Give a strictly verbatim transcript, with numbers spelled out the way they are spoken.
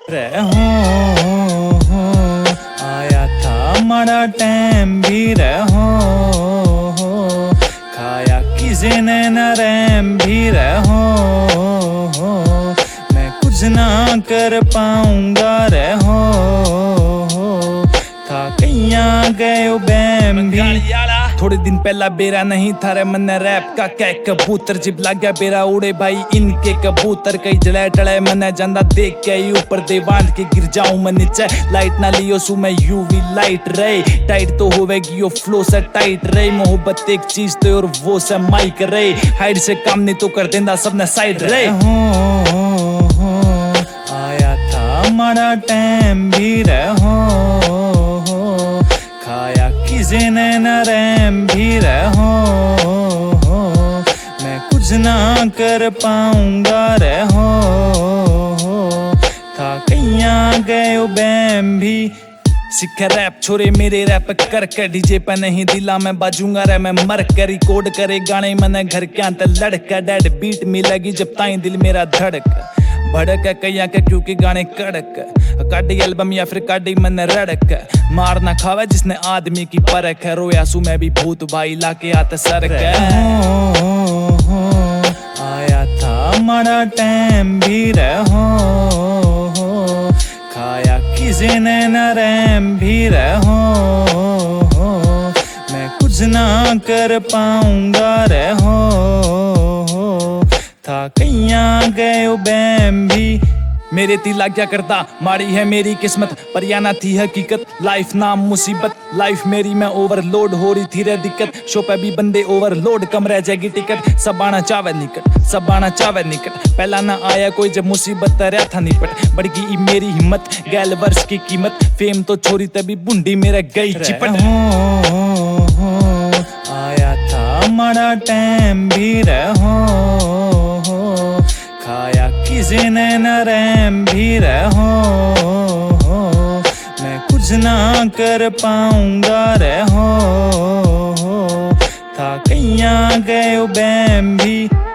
रहो आया था माड़ा टाइम भी रहो खाया किसी ने न रैम भी रहो मैं कुछ ना कर पाऊंगा रहो था कहीं गए बैम भी। थोड़े दिन पहला बेरा नहीं था रे मन रैप का कै कबूतर जिब लग गया बेरा उड़े भाई इनके कबूतर कई जड़े टड़े मन जांदा देख के ऊपर दे बांध के गिर जाऊं मैं नीचे लाइट ना लियो सु मैं यूवी लाइट रे टाइट तो होवेगी यो फ्लो से टाइट रे मोहब्बत एक चीज तो और वो से माइक रे हाइड से काम नहीं तो कर देंदा सबने साइड रे हो आया था माड़ा टाइम भी रहो खाया किसी ने न रैम भी रहो मैं कुछ ना कर पाऊंगा रहो था कहीं गए बैम भी। सीखे रैप छोरे मेरे रैप कर के डीजे पे नहीं दिला मैं बाजूंगा रे मैं मर कर रिकॉर्ड करे गाने मैंने घर के अंत लड़का डेड बीट मिलेगी जब ताई दिल मेरा धड़क भड़क कया के क्योंकि गाने कड़क काटी एल्बम या फिर काटी मन रड़क मार ना खावे जिसने आदमी की परख है रोया सु मैं भी भूत भाई लाके आते सरक आया था माड़ा टाइम भी रहो खाया किसी ने न रैम भी रहो मैं कुछ ना कर पाऊंगा रहो था कहीं गए बैम भी। मेरे तिला क्या करता माड़ी है मेरी किस्मत पर या ना थी हकीकत लाइफ नाम मुसीबत लाइफ मेरी में ओवरलोड हो रही थी रे दिक्कत शो पे भी बंदे ओवरलोड कम रह जाएगी टिकट सब आना चावे निकट सब आना चावे निकट पहला ना आया कोई जब मुसीबत तरह था निपट बढ़ गई मेरी हिम्मत गैल वर्ष की कीमत फेम तो छोरी तभी बुंडी मेरे गई चिपट हो आया था माड़ा टाइम भी रहो खाया किसी ने न रैम भी रहो मैं कुछ ना कर पाऊंगा रहो था कहीं गए बैम भी।